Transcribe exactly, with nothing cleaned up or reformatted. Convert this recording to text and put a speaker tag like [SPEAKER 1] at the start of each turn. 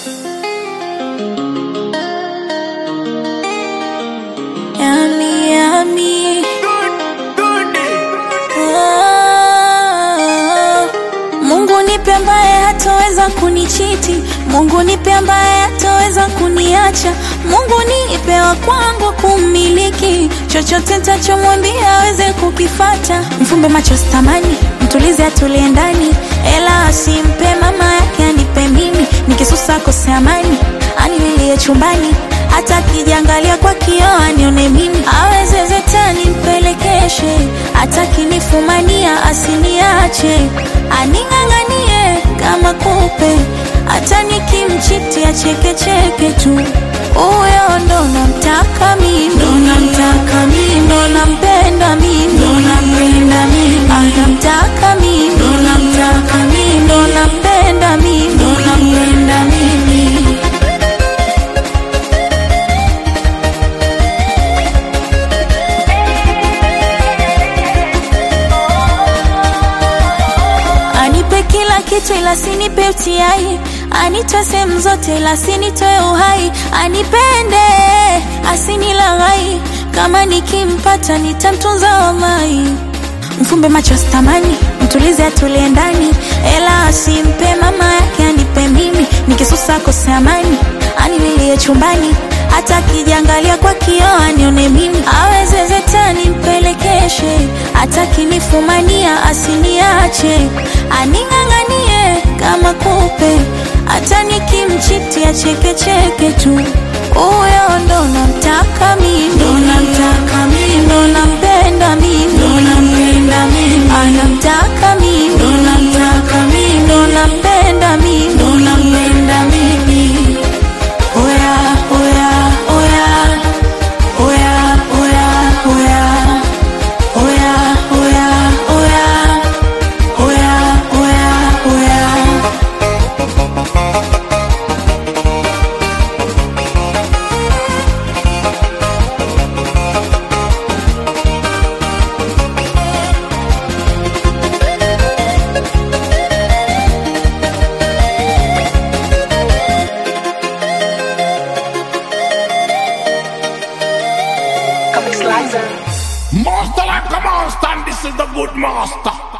[SPEAKER 1] Yummy, yummy. Oh, Mungu nipe ambaye hataweza kunichiti, Mungu nipe ambaye hataweza kuniacha, Mungu nipe wa kwangu kumiliki, chochote nitachomwambia aweze kukifata. Mfumbe macho sitamani, mtulize atulie ndani, ela asimpe mama yake anipe mimi, nikisusa kose amani, anililie chumbani, hata kijangalia kwa kioo anione mimi, aweze zetani mpelekeshe, hata kinifumania asiniache, aning'ang'anie kama kupe, hata nikimchiti acheke cheke tu. Uyo ndo namtaka mimi, ndo namtaka mimi, ndo nampenda mimi, ndo nampenda mimi, anamtaka mimi, ndo namtaka mimi, ndo nampenda mimi, ndo nampenda mimi. Anipe kila kitu ila sinipe utiai, anitoe sehemu zote ila sinitoe uhai, anipende asinilaghai, kama nikimpata nitamtunza wallahi. Mfumbe macho sitamani, mtulize atulie ndani, ela asimpe mama yake anipe mimi, nikisusa kose amani, anililie chumbani, hata kijangalia kwa kioo anione mimi, aweze zetani mpelekeshe, hata kinifumania asiniache, aning'ang'anie kama kupe, hata nikimchiti acheke cheke tu. Uyo ndo namtaka mimi, ndo namtaka mimi, ndo nampenda mimi, ndo nampenda mimi, anamtaka mimi, ndo namtaka mimi, ndo nampenda mimi, ndo nampenda mimi. Oya, oya, oya, oya, oya, oya, oya, oya, oya, oya, oya, oya.
[SPEAKER 2] Master like a monster, and this is the good master.